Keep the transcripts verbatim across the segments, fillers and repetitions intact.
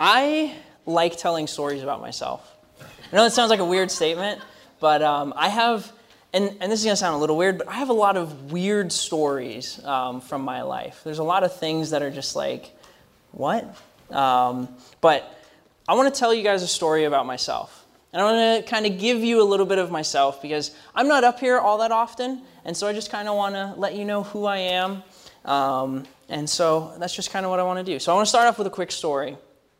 I like telling stories about myself. I know that sounds like a weird statement, but um, I have, and, and this is going to sound a little weird, but I have a lot of weird stories um, from my life. There's a lot of things that are just like, what? Um, but I want to tell you guys a story about myself. And I want to kind of give you a little bit of myself because I'm not up here all that often, and so I just kind of want to let you know who I am. Um, and so that's just kind of what I want to do. So I want to start off with a quick story.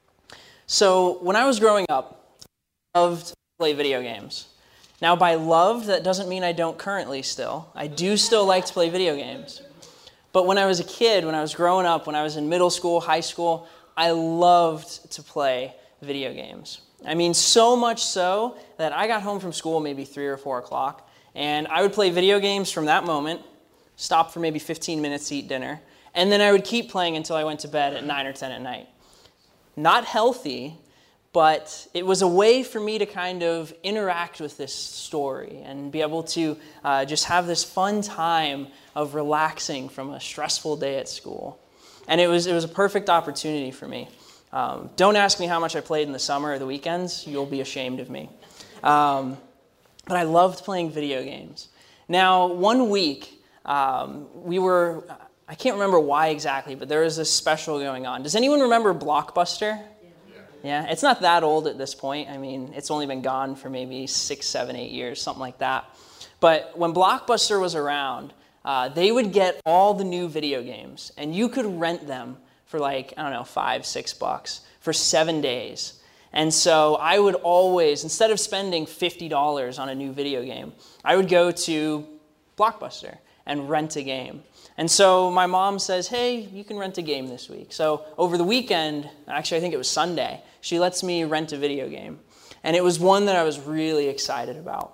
So when I was growing up, I loved to play video games. Now by loved, that doesn't mean I don't currently still. I do still like to play video games. But when I was a kid, when I was growing up, when I was in middle school, high school, I loved to play video games. I mean, so much so that I got home from school maybe three or four o'clock, and I would play video games from that moment, stop for maybe fifteen minutes to eat dinner, and then I would keep playing until I went to bed at nine or ten at night. Not healthy, but it was a way for me to kind of interact with this story and be able to uh, just have this fun time of relaxing from a stressful day at school. And it was it was a perfect opportunity for me. Um, don't ask me how much I played in the summer or the weekends. You'll be ashamed of me. Um, but I loved playing video games. Now, one week, um, we were... I can't remember why exactly, but there was this special going on. Does anyone remember Blockbuster? Yeah. Yeah, it's not that old at this point. I mean, it's only been gone for maybe six, seven, eight years, something like that. But when Blockbuster was around, uh, they would get all the new video games, and you could rent them for like, I don't know, five, six bucks for seven days. And so I would always, instead of spending fifty dollars on a new video game, I would go to Blockbuster and rent a game. And so my mom says, hey, you can rent a game this week. So over the weekend, actually I think it was Sunday, she lets me rent a video game. And it was one that I was really excited about.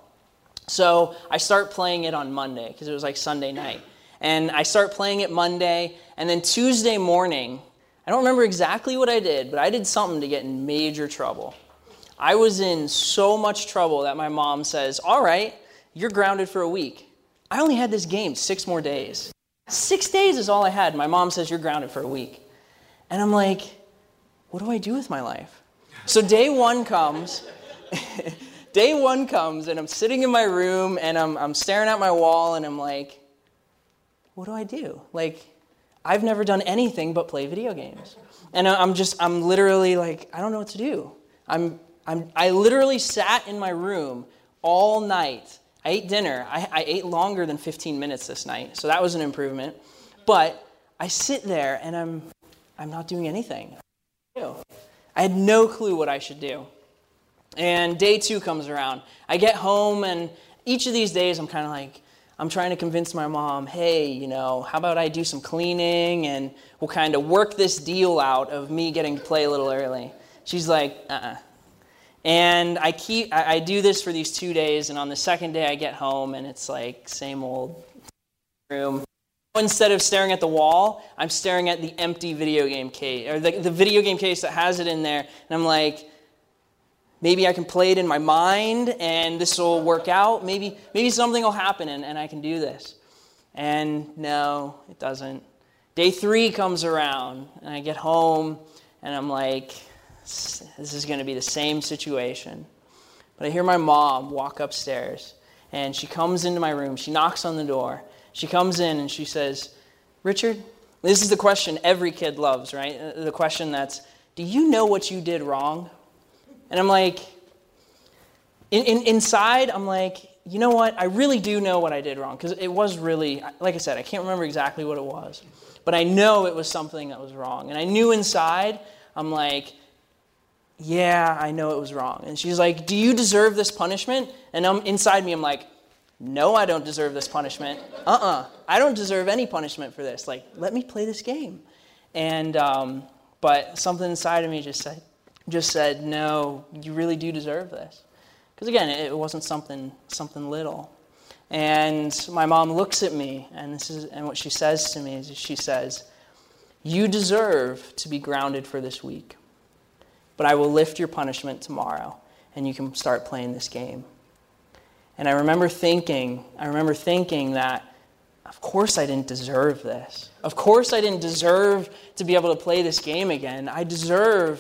So I start playing it on Monday, because it was like Sunday night. And I start playing it Monday, and then Tuesday morning, I don't remember exactly what I did, but I did something to get in major trouble. I was in so much trouble that my mom says, all right, you're grounded for a week. I only had this game six more days. Six days is all I had. My mom says, you're grounded for a week. And I'm like, what do I do with my life? So day one comes, day one comes, and I'm sitting in my room, and I'm, I'm staring at my wall, and I'm like, what do I do? Like, I've never done anything but play video games. And I'm just, I'm literally like, I don't know what to do. I'm, I'm, I literally sat in my room all night. I ate dinner. I, I ate longer than fifteen minutes this night, so that was an improvement. But I sit there, and I'm I'm not doing anything. I had no clue what I should do. And day two comes around. I get home, and each of these days, I'm kind of like, I'm trying to convince my mom, hey, you know, how about I do some cleaning, and we'll kind of work this deal out of me getting to play a little early. She's like, uh-uh. And I keep I, I do this for these two days, and on the second day I get home, and it's like same old room. Instead of staring at the wall, I'm staring at the empty video game case, or the, the video game case that has it in there, and I'm like, maybe I can play it in my mind, and this will work out. Maybe maybe something will happen, and, and I can do this. And no, it doesn't. Day three comes around, and I get home, and I'm like, this is going to be the same situation. But I hear my mom walk upstairs, and she comes into my room. She knocks on the door. She comes in, and she says, Richard, this is the question every kid loves, right? The question that's, do you know what you did wrong? And I'm like, in, in, inside, I'm like, you know what? I really do know what I did wrong, because it was really, like I said, I can't remember exactly what it was. But I know it was something that was wrong. And I knew inside, I'm like, yeah, I know it was wrong. And she's like, do you deserve this punishment? And I'm, inside me, I'm like, no, I don't deserve this punishment. Uh-uh. I don't deserve any punishment for this. Like, let me play this game. And, um, but something inside of me just said, just said, no, you really do deserve this. Because again, it wasn't something, something little. And my mom looks at me, and this is, and what she says to me is, she says, you deserve to be grounded for this week. But I will lift your punishment tomorrow, and you can start playing this game. And I remember thinking, I remember thinking that, of course I didn't deserve this. Of course I didn't deserve to be able to play this game again. I deserved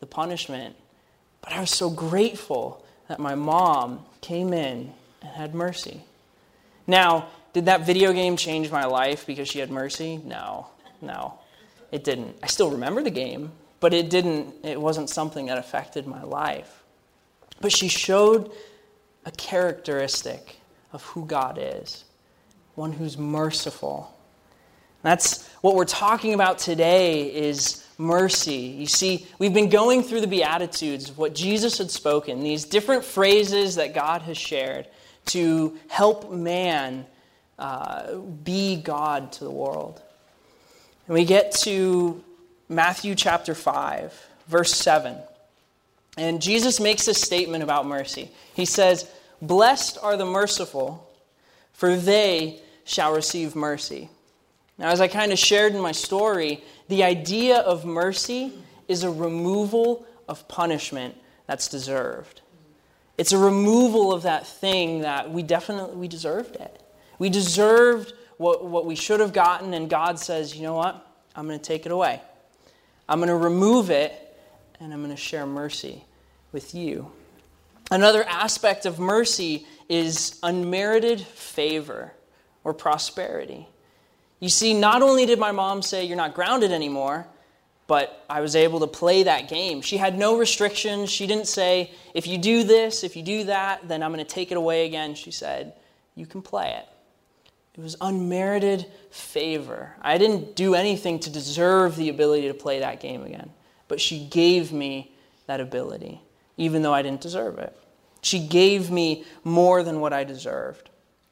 the punishment. But I was so grateful that my mom came in and had mercy. Now, did that video game change my life because she had mercy? No, no, it didn't. I still remember the game, but it didn't, it wasn't something that affected my life. But she showed a characteristic of who God is, one who's merciful. That's what we're talking about today is mercy. You see, we've been going through the Beatitudes of what Jesus had spoken, these different phrases that God has shared to help man uh, be God to the world. And we get to Matthew chapter five, verse seven. And Jesus makes this statement about mercy. He says, "Blessed are the merciful, for they shall receive mercy." Now, as I kind of shared in my story, the idea of mercy is a removal of punishment that's deserved. It's a removal of that thing that we definitely, we deserved it. We deserved what, what we should have gotten, and God says, you know what? I'm going to take it away. I'm going to remove it, and I'm going to share mercy with you. Another aspect of mercy is unmerited favor or prosperity. You see, not only did my mom say, you're not grounded anymore, but I was able to play that game. She had no restrictions. She didn't say, if you do this, if you do that, then I'm going to take it away again. She said, you can play it. It was unmerited favor. I didn't do anything to deserve the ability to play that game again, but she gave me that ability, even though I didn't deserve it. She gave me more than what I deserved.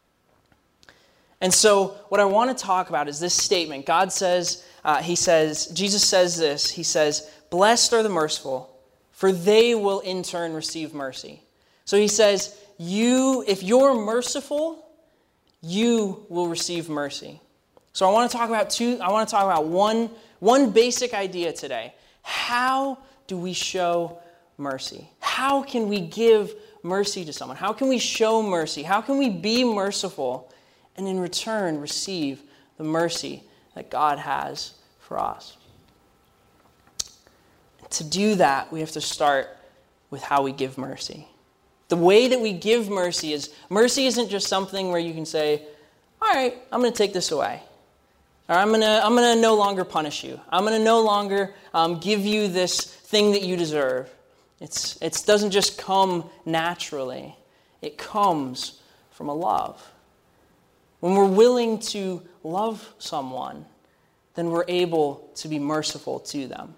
And so what I want to talk about is this statement. God says, uh, he says, Jesus says this, he says, blessed are the merciful, for they will in turn receive mercy. So he says, you, if you're merciful, you will receive mercy. So I want to talk about two, I want to talk about one, one basic idea today. How do we show mercy? How can we give mercy to someone? How can we show mercy? How can we be merciful and in return receive the mercy that God has for us? To do that, we have to start with how we give mercy. The way that we give mercy is, mercy isn't just something where you can say, all right, I'm going to take this away. Or I'm going to I'm going to no longer punish you. I'm going to no longer um, give you this thing that you deserve. It's it doesn't just come naturally. It comes from a love. When we're willing to love someone, then we're able to be merciful to them.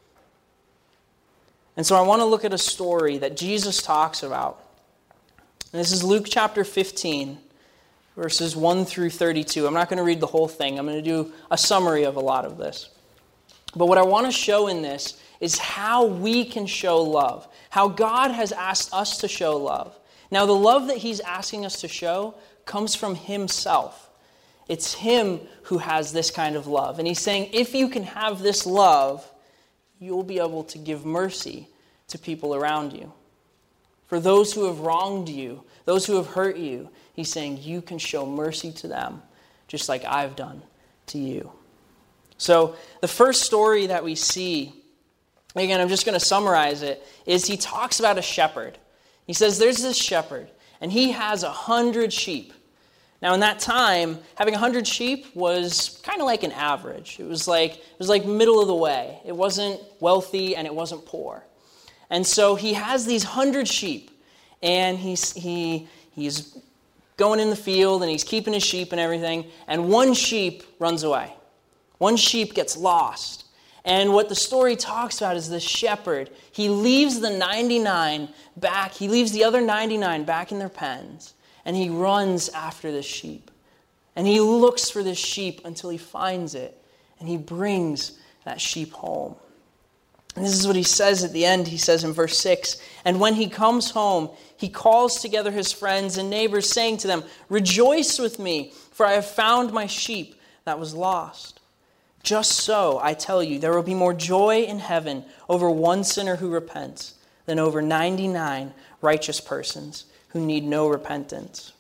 And so I want to look at a story that Jesus talks about. And this is Luke chapter fifteen, verses one through thirty-two. I'm not going to read the whole thing. I'm going to do a summary of a lot of this. But what I want to show in this is how we can show love, how God has asked us to show love. Now, the love that he's asking us to show comes from himself. It's him who has this kind of love. And he's saying, if you can have this love, you'll be able to give mercy to people around you. For those who have wronged you, those who have hurt you, he's saying you can show mercy to them, just like I've done to you. So the first story that we see, again, I'm just going to summarize it, is he talks about a shepherd. He says there's this shepherd, and he has a hundred sheep. Now, in that time, having a hundred sheep was kind of like an average. It was like it was like middle of the way. It wasn't wealthy and it wasn't poor. And so he has these hundred sheep, and he's he he's going in the field and he's keeping his sheep and everything. And one sheep runs away. One sheep gets lost. And what the story talks about is this shepherd. He leaves the ninety-nine back. He leaves the other ninety-nine back in their pens. And he runs after this sheep. And he looks for this sheep until he finds it. And he brings that sheep home. And this is what he says at the end. He says in verse six, and when he comes home, he calls together his friends and neighbors, saying to them, rejoice with me, for I have found my sheep that was lost. Just so, I tell you, there will be more joy in heaven over one sinner who repents than over ninety-nine righteous persons who need no repentance.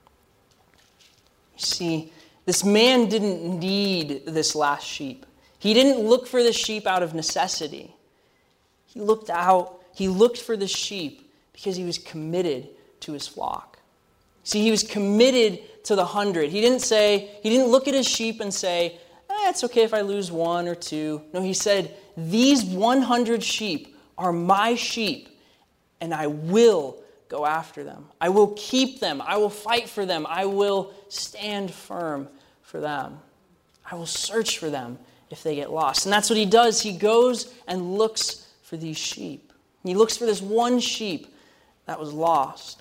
You see, this man didn't need this last sheep. He didn't look for this sheep out of necessity. He looked out. He looked for the sheep because he was committed to his flock. See, he was committed to the hundred. He didn't say, he didn't look at his sheep and say, eh, it's okay if I lose one or two. No, he said, these one hundred sheep are my sheep, and I will go after them. I will keep them. I will fight for them. I will stand firm for them. I will search for them if they get lost. And that's what he does. He goes and looks for these sheep. He looks for this one sheep that was lost.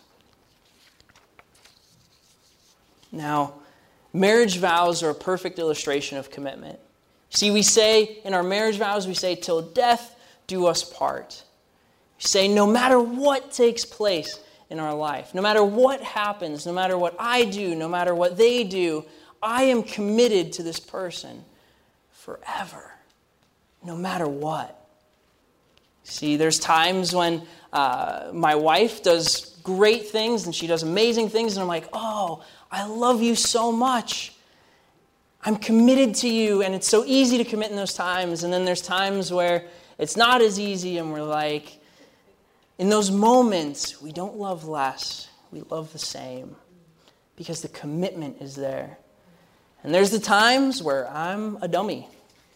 Now, marriage vows are a perfect illustration of commitment. See, we say in our marriage vows, we say, till death do us part. We say, no matter what takes place in our life, no matter what happens, no matter what I do, no matter what they do, I am committed to this person forever, no matter what. See, there's times when uh, my wife does great things and she does amazing things, and I'm like, oh, I love you so much. I'm committed to you, and it's so easy to commit in those times. And then there's times where it's not as easy, and we're like, in those moments, we don't love less. We love the same because the commitment is there. And there's the times where I'm a dummy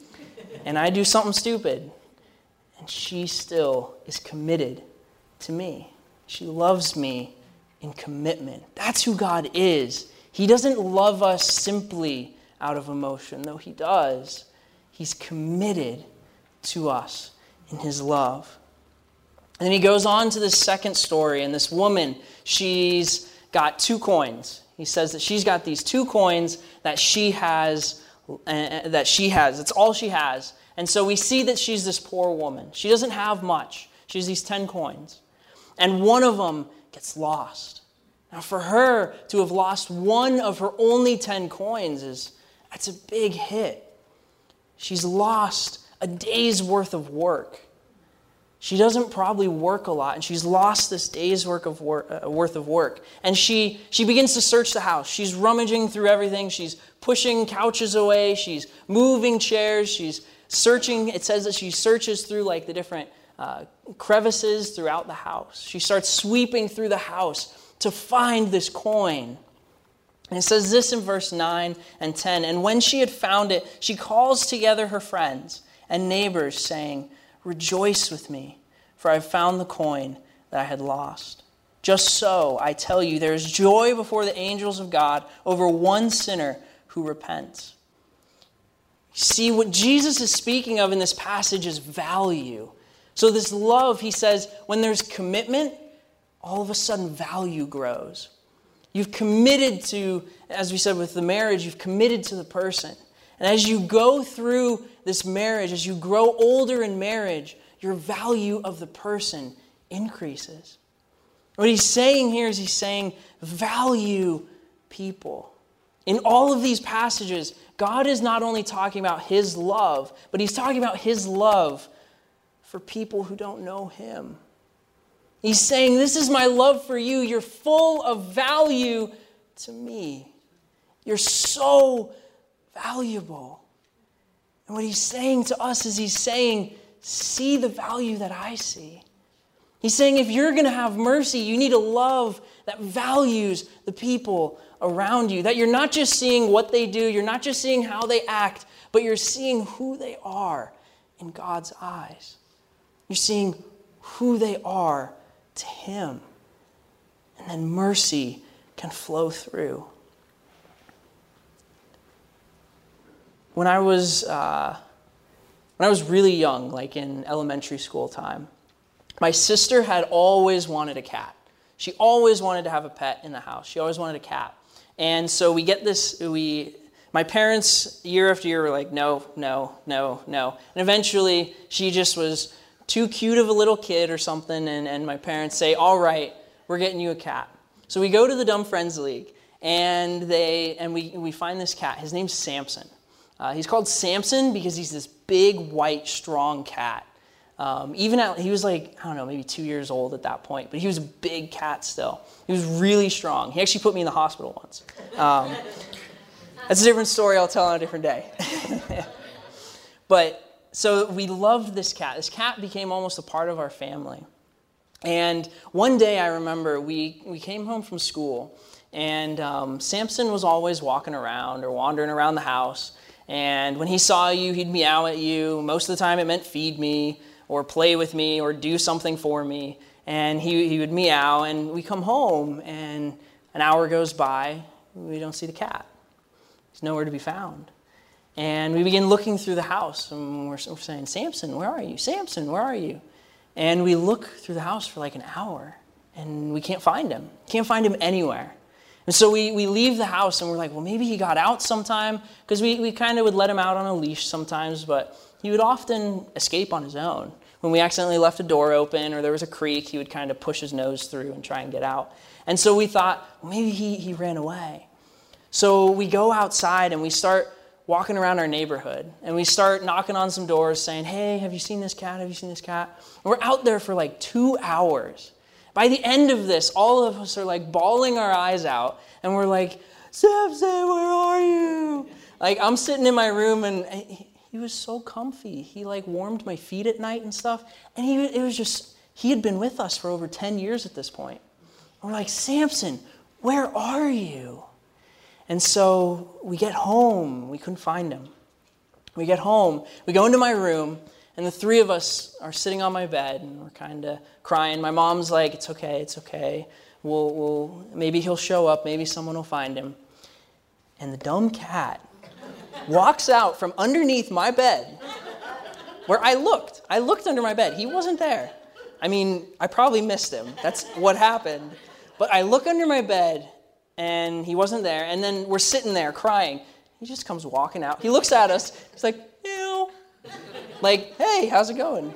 and I do something stupid, and she still is committed to me. She loves me in commitment. That's who God is. He doesn't love us simply out of emotion, though he does. He's committed to us in his love. And then he goes on to this second story, and this woman, she's got two coins. He says that she's got these two coins that she has, uh, that she has. It's all she has. And so we see that she's this poor woman. She doesn't have much. She has these ten coins. And one of them gets lost. Now for her to have lost one of her only ten coins, is that's a big hit. She's lost a day's worth of work. She doesn't probably work a lot, and she's lost this day's work of work, uh, worth of work. And she, she begins to search the house. She's rummaging through everything. She's pushing couches away. She's moving chairs. She's searching. It says that she searches through like the different uh, crevices throughout the house. She starts sweeping through the house to find this coin. And it says this in verse nine and ten. And when she had found it, she calls together her friends and neighbors, saying, rejoice with me, for I have found the coin that I had lost. Just so, I tell you, there is joy before the angels of God over one sinner who repents. See, what Jesus is speaking of in this passage is value. So this love, he says, when there's commitment, all of a sudden value grows. You've committed to, as we said with the marriage, you've committed to the person. And as you go through this marriage, as you grow older in marriage, your value of the person increases. What he's saying here is he's saying, value people. In all of these passages, God is not only talking about his love, but he's talking about his love for people who don't know him. He's saying, this is my love for you. You're full of value to me. You're so valuable. And what he's saying to us is he's saying, see the value that I see. He's saying if you're going to have mercy, you need a love that values the people around you. That you're not just seeing what they do, you're not just seeing how they act, but you're seeing who they are in God's eyes. You're seeing who they are to him. And then mercy can flow through. When I was uh, when I was really young, like in elementary school time, my sister had always wanted a cat. She always wanted to have a pet in the house. She always wanted a cat. And so we get this, we, my parents year after year were like, no, no, no, no. And eventually she just was too cute of a little kid or something, and, and my parents say, all right, we're getting you a cat. So we go to the Dumb Friends League, and they and we we find this cat. His name's Samson. Uh, he's called Samson because he's this big, white, strong cat. Um, even at, he was like, I don't know, maybe two years old at that point, but he was a big cat still. He was really strong. He actually put me in the hospital once. Um, that's a different story I'll tell on a different day. But so we loved this cat. This cat became almost a part of our family. And one day I remember we, we came home from school, and um, Samson was always walking around or wandering around the house. And when he saw you, he'd meow at you. Most of the time it meant feed me or play with me or do something for me. And he, he would meow, and we come home, and an hour goes by, we don't see the cat. He's nowhere to be found. And we begin looking through the house, and we're, we're saying, Samson, where are you? Samson, where are you? And we look through the house for like an hour, and we can't find him. Can't find him anywhere. And so we, we leave the house, and we're like, well, maybe he got out sometime, because we, we kind of would let him out on a leash sometimes, but he would often escape on his own. When we accidentally left a door open or there was a creak, he would kind of push his nose through and try and get out. And so we thought, well, maybe he, he ran away. So we go outside, and we start walking around our neighborhood, and we start knocking on some doors saying, hey, have you seen this cat? Have you seen this cat? And we're out there for like two hours. By the end of this, all of us are like bawling our eyes out, and we're like, Samson, where are you? Like, I'm sitting in my room, and he, he was so comfy. He like warmed my feet at night and stuff, and he it was just, he had been with us for over ten years at this point. And we're like, Samson, where are you? And so we get home. We couldn't find him. We get home. We go into my room, and the three of us are sitting on my bed, and we're kind of crying. My mom's like, it's okay, it's okay. We'll, we'll, maybe he'll show up. Maybe someone will find him. And the dumb cat walks out from underneath my bed where I looked. I looked under my bed. He wasn't there. I mean, I probably missed him. That's what happened. But I look under my bed, and he wasn't there. And then we're sitting there crying. He just comes walking out. He looks at us. He's like, ew. Like, hey, how's it going?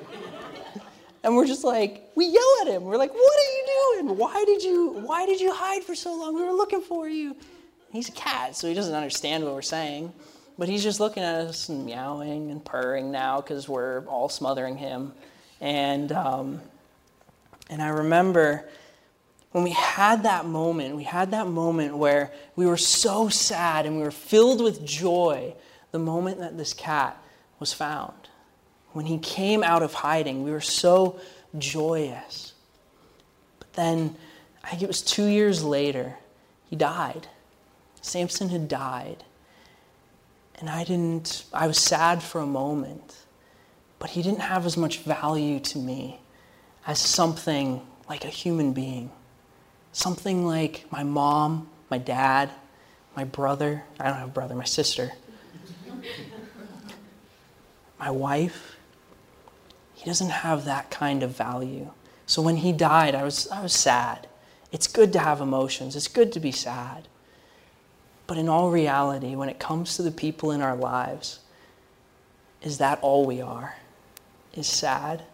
And we're just like, we yell at him. We're like, what are you doing? Why did you, why did you hide for so long? We were looking for you. He's a cat, so he doesn't understand what we're saying. But he's just looking at us and meowing and purring now because we're all smothering him. And um, and I remember when we had that moment, we had that moment where we were so sad and we were filled with joy the moment that this cat was found. When he came out of hiding, we were so joyous. But then, I think it was two years later, he died. Samson had died. And I didn't, I was sad for a moment, but he didn't have as much value to me as something like a human being. Something like my mom, my dad, my brother. I don't have a brother, my sister. My wife. He doesn't have that kind of value. So when he died, I was I was sad. It's good to have emotions. It's good to be sad. But in all reality, when it comes to the people in our lives, is that all we are? Is sad?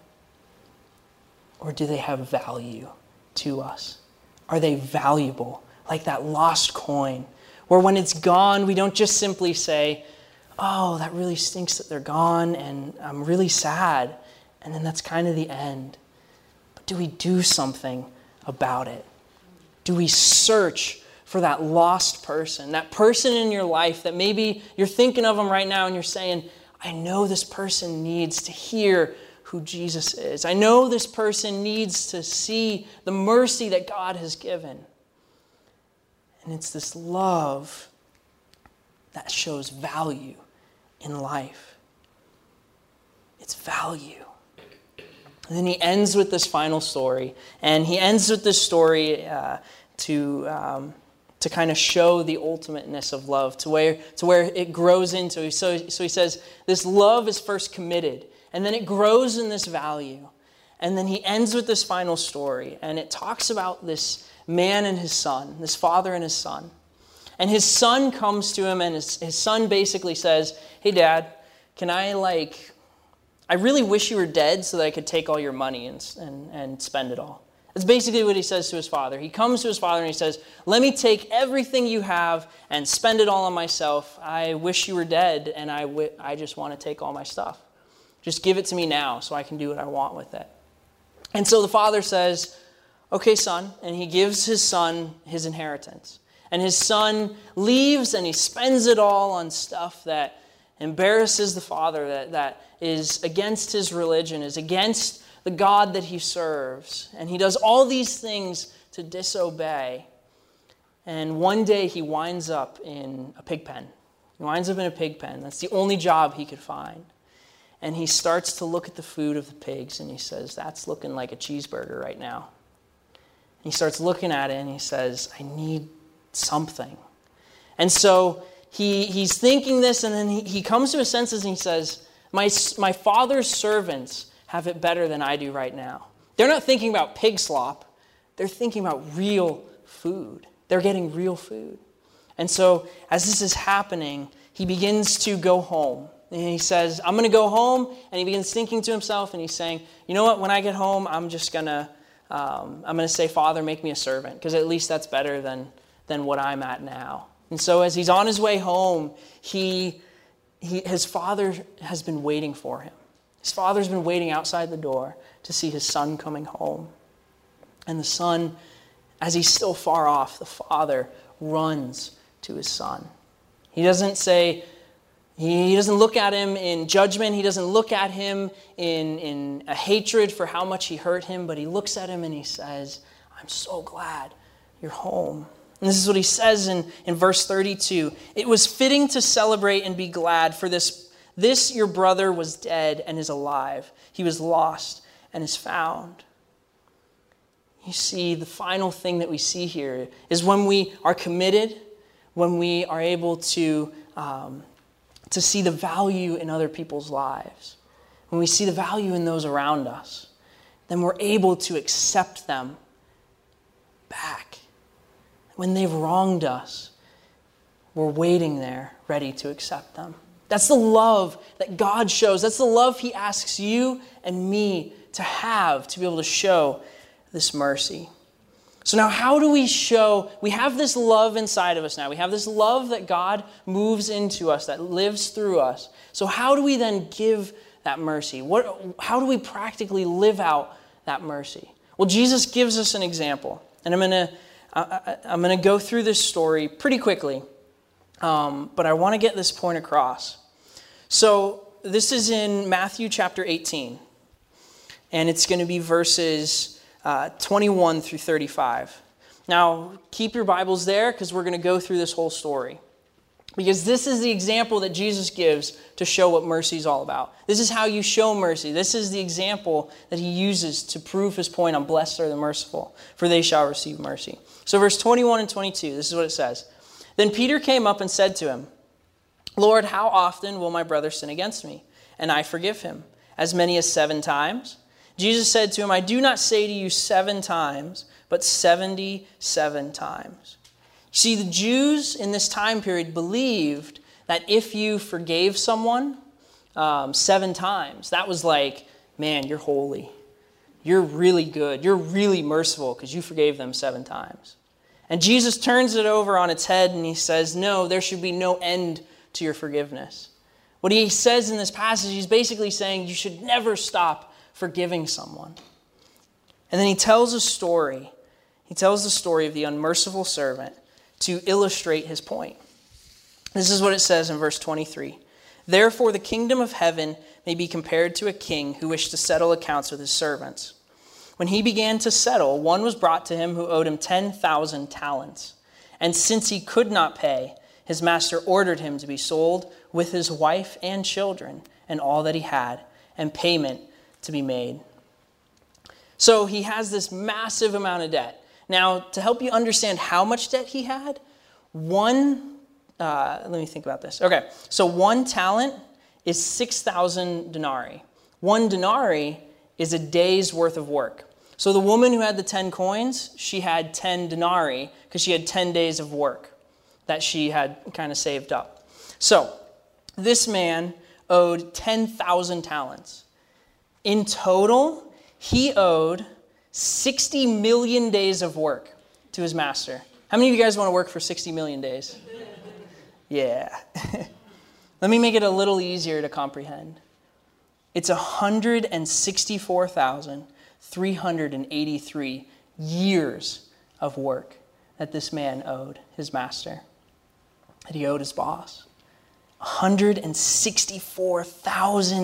Or do they have value to us? Are they valuable? Like that lost coin, where when it's gone, we don't just simply say, oh, that really stinks that they're gone, and I'm really sad. And then that's kind of the end. But do we do something about it? Do we search for that lost person, that person in your life that maybe you're thinking of them right now and you're saying, I know this person needs to hear who Jesus is. I know this person needs to see the mercy that God has given. And it's this love that shows value in life. It's value. And then he ends with this final story. And he ends with this story uh, to um, to kind of show the ultimateness of love, to where to where it grows into. So, so he says, this love is first committed, and then it grows in this value. And then he ends with this final story, and it talks about this man and his son, this father and his son. And his son comes to him, and his, his son basically says, hey, Dad, can I, like, I really wish you were dead so that I could take all your money and, and, and spend it all. That's basically what he says to his father. He comes to his father and he says, let me take everything you have and spend it all on myself. I wish you were dead, and I, w- I just want to take all my stuff. Just give it to me now so I can do what I want with it. And so the father says, okay, son, and he gives his son his inheritance. And his son leaves and he spends it all on stuff that embarrasses the father, that, that is against his religion, is against the God that he serves. And he does all these things to disobey. And one day he winds up in a pig pen. He winds up in a pig pen. That's the only job he could find. And he starts to look at the food of the pigs and he says, that's looking like a cheeseburger right now. He starts looking at it and he says, I need something. And so he he's thinking this, and then he, he comes to his senses and he says, my, my father's servants have it better than I do right now. They're not thinking about pig slop. They're thinking about real food. They're getting real food. And so as this is happening, he begins to go home. And he says, I'm going to go home. And he begins thinking to himself, and he's saying, you know what, when I get home, I'm just going to, um, I'm going to say, Father, make me a servant, because at least that's better than, than what I'm at now. And so as he's on his way home, he, he his father has been waiting for him. His father's been waiting outside the door to see his son coming home. And the son, as he's still far off, the father runs to his son. He doesn't say, he doesn't look at him in judgment. He doesn't look at him in, in a hatred for how much he hurt him, but he looks at him and he says, I'm so glad you're home. And this is what he says in, in verse thirty-two. It was fitting to celebrate and be glad, for this, this your brother was dead and is alive. He was lost and is found. You see, the final thing that we see here is when we are committed, when we are able to, um, to see the value in other people's lives, when we see the value in those around us, then we're able to accept them back. When they've wronged us, we're waiting there, ready to accept them. That's the love that God shows. That's the love he asks you and me to have, to be able to show this mercy. So now how do we show, we have this love inside of us now. We have this love that God moves into us, that lives through us. So how do we then give that mercy? What, how do we practically live out that mercy? Well, Jesus gives us an example. And I'm going to I, I'm going to go through this story pretty quickly, um, but I want to get this point across. So this is in Matthew chapter eighteen, and it's going to be verses uh, twenty-one through thirty-five. Now, keep your Bibles there, because we're going to go through this whole story. Because this is the example that Jesus gives to show what mercy is all about. This is how you show mercy. This is the example that he uses to prove his point on blessed are the merciful, for they shall receive mercy. So verse twenty-one and twenty-two, this is what it says. Then Peter came up and said to him, Lord, how often will my brother sin against me, and I forgive him? As many as seven times? Jesus said to him, I do not say to you seven times, but seventy-seven times. See, the Jews in this time period believed that if you forgave someone um, seven times, that was like, man, you're holy. You're really good. You're really merciful because you forgave them seven times. And Jesus turns it over on its head and he says, no, there should be no end to your forgiveness. What he says in this passage, he's basically saying you should never stop forgiving someone. And then he tells a story. He tells the story of the unmerciful servant to illustrate his point. This is what it says in verse twenty-three. Therefore the kingdom of heaven may be compared to a king who wished to settle accounts with his servants. When he began to settle, one was brought to him who owed him ten thousand talents. And since he could not pay, his master ordered him to be sold with his wife and children and all that he had, and payment to be made. So he has this massive amount of debt. Now, to help you understand how much debt he had, one, uh, let me think about this. Okay, so one talent is six thousand denarii. One denarii is a day's worth of work. So the woman who had the ten coins, she had ten denarii because she had ten days of work that she had kind of saved up. So this man owed ten thousand talents. In total, he owed sixty million days of work to his master. How many of you guys want to work for sixty million days? Yeah. Let me make it a little easier to comprehend. It's one hundred sixty-four thousand three hundred eighty-three years of work that this man owed his master, that he owed his boss. one hundred sixty-four thousand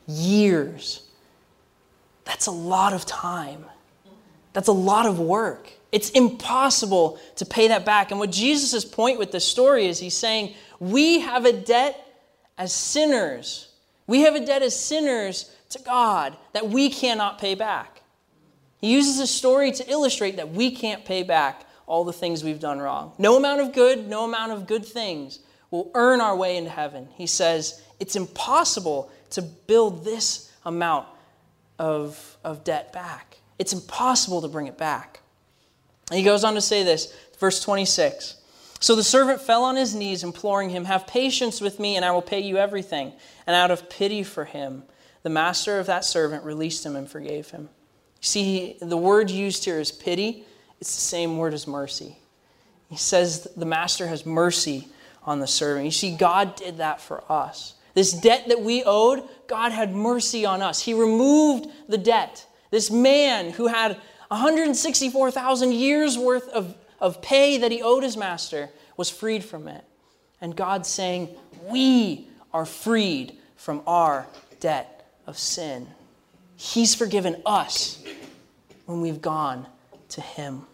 years. That's a lot of time. That's a lot of work. It's impossible to pay that back. And what Jesus' point with this story is he's saying, we have a debt as sinners. We have a debt as sinners to God that we cannot pay back. He uses this story to illustrate that we can't pay back all the things we've done wrong. No amount of good, no amount of good things will earn our way into heaven. He says it's impossible to build this amount of, of debt back. It's impossible to bring it back. And he goes on to say this, verse twenty-six. So the servant fell on his knees, imploring him, have patience with me, and I will pay you everything. And out of pity for him, the master of that servant released him and forgave him. See, the word used here is pity. It's the same word as mercy. He says the master has mercy on the servant. You see, God did that for us. This debt that we owed, God had mercy on us. He removed the debt. This man who had one hundred sixty-four thousand years worth of, of pay that he owed his master was freed from it. And God's saying, we are freed from our debt of sin. He's forgiven us when we've gone to him.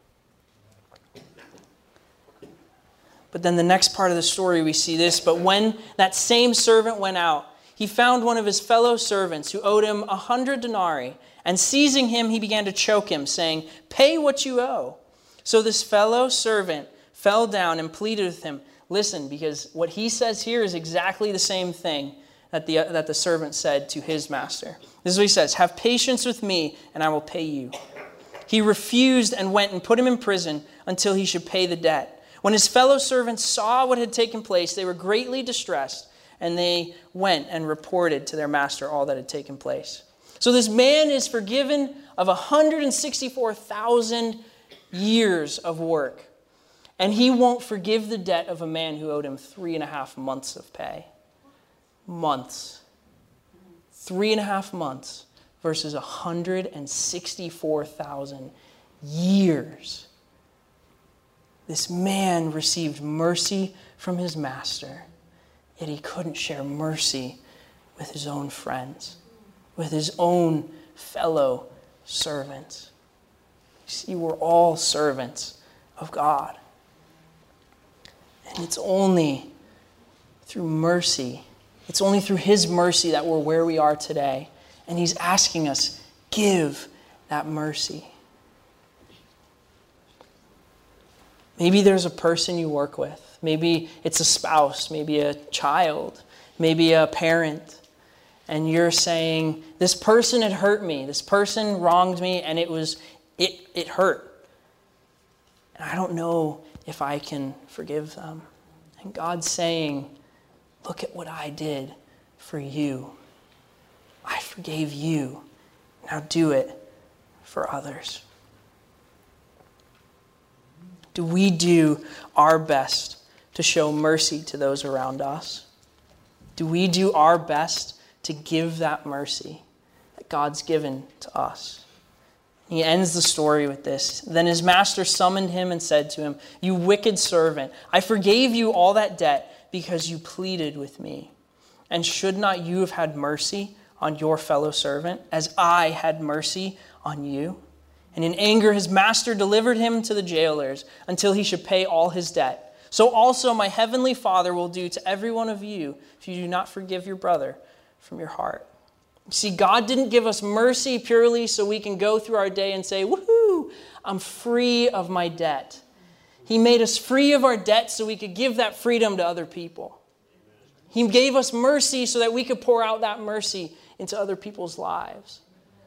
But then the next part of the story we see this, but when that same servant went out, he found one of his fellow servants who owed him a hundred denarii, and seizing him, he began to choke him, saying, pay what you owe. So this fellow servant fell down and pleaded with him. Listen, because what he says here is exactly the same thing that the, that the servant said to his master. This is what he says, have patience with me, and I will pay you. He refused and went and put him in prison until he should pay the debt. When his fellow servants saw what had taken place, they were greatly distressed, and they went and reported to their master all that had taken place. So this man is forgiven of one hundred sixty-four thousand years of work, and he won't forgive the debt of a man who owed him three and a half months of pay. Months. Three and a half months versus one hundred sixty-four thousand years. This man received mercy from his master, yet he couldn't share mercy with his own friends, with his own fellow servants. You see, we're all servants of God. And it's only through mercy, it's only through his mercy that we're where we are today. And he's asking us, give that mercy. Maybe there's a person you work with. Maybe it's a spouse, maybe a child, maybe a parent. And you're saying, this person had hurt me. This person wronged me, and it was it it hurt. And I don't know if I can forgive them. And God's saying, look at what I did for you. I forgave you. Now do it for others. Do we do our best to show mercy to those around us? Do we do our best to give that mercy that God's given to us? He ends the story with this. Then his master summoned him and said to him, you wicked servant, I forgave you all that debt because you pleaded with me. And should not you have had mercy on your fellow servant as I had mercy on you? And in anger, his master delivered him to the jailers until he should pay all his debt. So also my heavenly Father will do to every one of you if you do not forgive your brother from your heart. You see, God didn't give us mercy purely so we can go through our day and say, woohoo, I'm free of my debt. He made us free of our debt so we could give that freedom to other people. He gave us mercy so that we could pour out that mercy into other people's lives.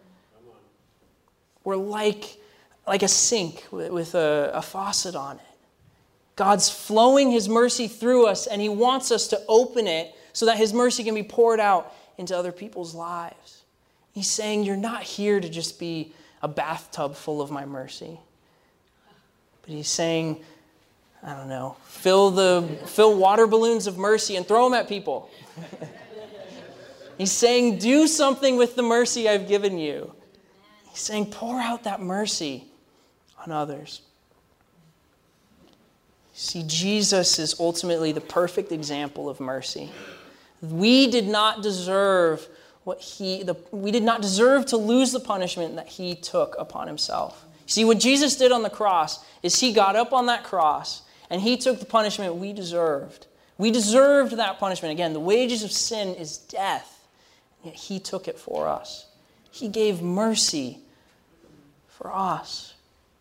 We're like, like a sink with, with a, a faucet on it. God's flowing his mercy through us, and he wants us to open it so that his mercy can be poured out into other people's lives. He's saying, you're not here to just be a bathtub full of my mercy. But he's saying, I don't know, fill the fill water balloons of mercy and throw them at people. He's saying, do something with the mercy I've given you. He's saying, pour out that mercy on others. See, Jesus is ultimately the perfect example of mercy. We did not deserve what he, the, we did not deserve to lose the punishment that he took upon himself. See, what Jesus did on the cross is he got up on that cross and he took the punishment we deserved. We deserved that punishment. Again, the wages of sin is death, yet he took it for us. He gave mercy for us.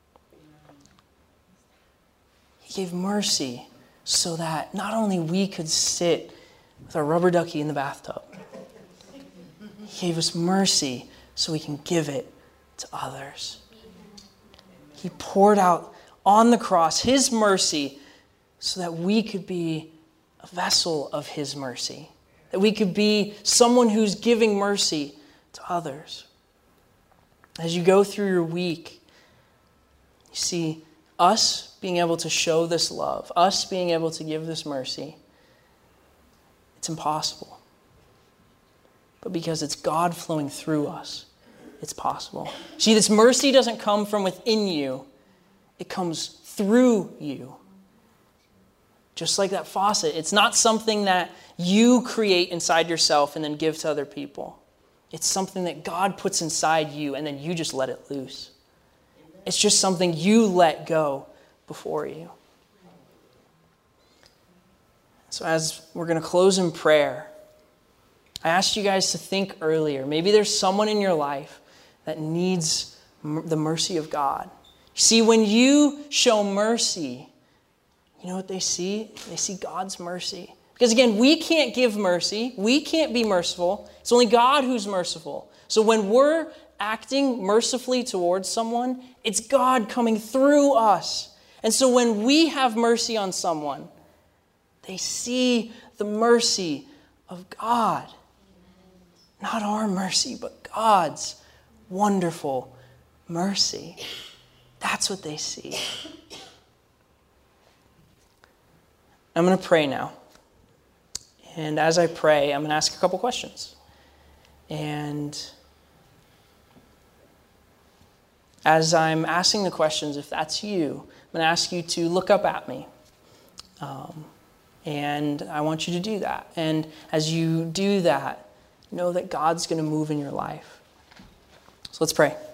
He gave mercy so that not only we could sit with our rubber ducky in the bathtub, he gave us mercy so we can give it to others. He poured out on the cross his mercy so that we could be a vessel of his mercy, that we could be someone who's giving mercy to others. As you go through your week, you see us being able to show this love, us being able to give this mercy. It's impossible. But because it's God flowing through us, it's possible. See, this mercy doesn't come from within you. It comes through you. Just like that faucet. It's not something that you create inside yourself and then give to other people. It's something that God puts inside you and then you just let it loose. It's just something you let go before you. So as we're going to close in prayer, I asked you guys to think earlier. Maybe there's someone in your life that needs the mercy of God. See, when you show mercy, you know what they see? They see God's mercy. Because again, we can't give mercy. We can't be merciful. It's only God who's merciful. So when we're acting mercifully towards someone, it's God coming through us. And so when we have mercy on someone, they see the mercy of God. Not our mercy, but God's wonderful mercy. That's what they see. I'm going to pray now. And as I pray, I'm going to ask a couple questions. And as I'm asking the questions, if that's you, I'm going to ask you to look up at me. Um, and I want you to do that. And as you do that, know that God's going to move in your life. So let's pray.